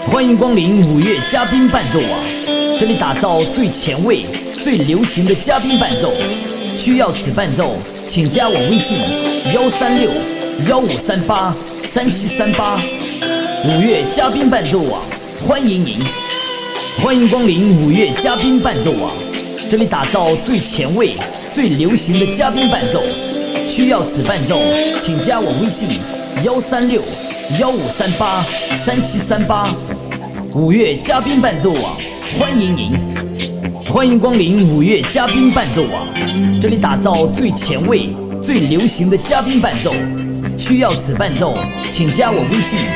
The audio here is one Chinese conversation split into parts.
欢迎光临5月嘉宾伴奏网，这里打造最前卫、最流行的嘉宾伴奏。需要此伴奏，请加我微信136-1538-3738。5月嘉宾伴奏网，欢迎您！欢迎光临5月嘉宾伴奏网，这里打造最前卫、最流行的嘉宾伴奏。需要此伴奏，请加我微信136-1538-3738。5月嘉宾伴奏网，欢迎您！欢迎光临5月嘉宾伴奏网，这里打造最前卫、最流行的嘉宾伴奏。需要此伴奏，请加我微信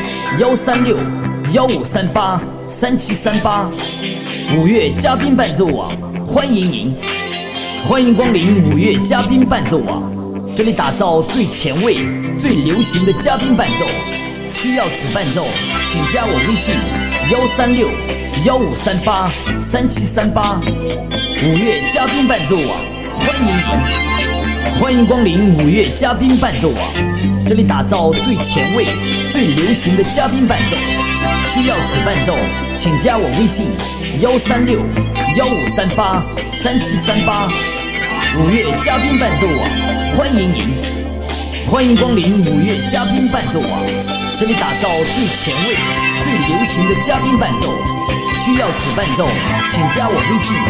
136-1538-3738。5月嘉宾伴奏网，欢迎您！欢迎光临5月嘉宾伴奏网，这里打造最前卫、最流行的嘉宾伴奏。需要此伴奏，请加我微信136-1538-3738。5月嘉宾伴奏网，欢迎您！欢迎光临5月嘉宾伴奏网，这里打造最前卫、最流行的嘉宾伴奏。需要此伴奏，请加我微信136-1538-3738。5月嘉宾伴奏网，欢迎您！欢迎光临5月嘉宾伴奏网，这里打造最前卫、最流行的嘉宾伴奏。需要此伴奏，请加我微信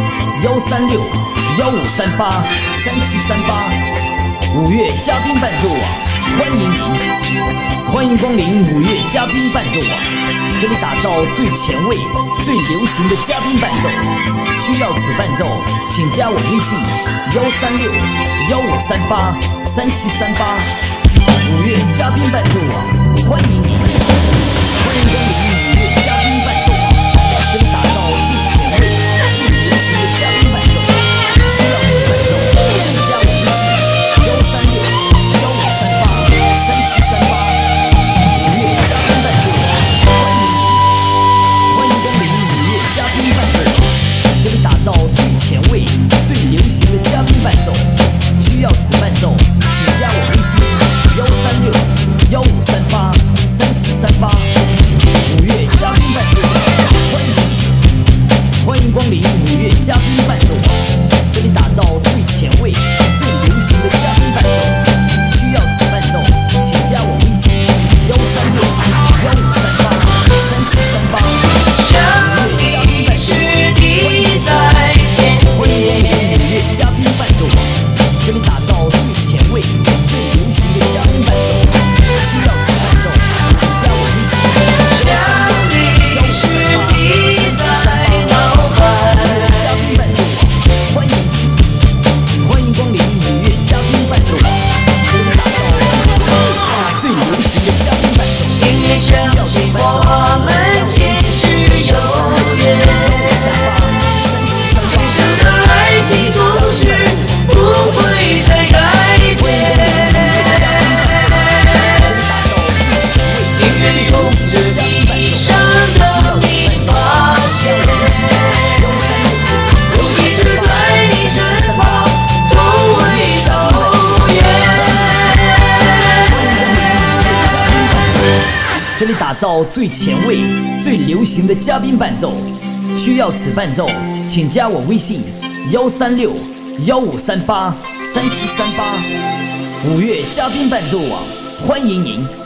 136-1538-3738。5月嘉宾伴奏网，欢迎您！欢迎光临5月嘉宾伴奏网，这里打造最前卫、最流行的嘉宾伴奏。需要此伴奏，请加我微信136-1538-3738。5月嘉宾伴奏网，欢迎您！欢迎光临5月嘉宾伴奏网，这里打造最前卫、最流行的嘉宾伴奏。需要此伴奏，请加我微信136-1538-3738。5月嘉宾伴奏网，欢迎您！欢迎光临5月嘉宾伴奏网，这里打造最前卫、最流行的嘉宾伴奏。需要此伴奏，请加我微信136-1538-3738。5月嘉宾伴奏网，欢迎您！欢迎光临5月嘉宾伴奏网，这里打造最前卫、最流行的嘉宾伴奏。需要此伴奏，请加我微信136-1538-3738。 想你是你在天边， 欢迎光临5月嘉宾伴奏网，这里打造最前卫、最流行的嘉宾伴奏。需要此伴奏，请加我微信想你是你在脑海。 嘉宾伴奏网，欢迎您！欢迎光临5月嘉宾伴奏网，这里打造最前卫、最流行的嘉宾伴奏。 因为相信我们前世有缘，今生的爱情故事不会再改变。宁愿用这地上的你发现，我一直在你身旁，从未走远。 这里打造最前卫、最流行的嘉宾伴奏。需要此伴奏，请加我微信136-1538-3738。5月嘉宾伴奏网，欢迎您！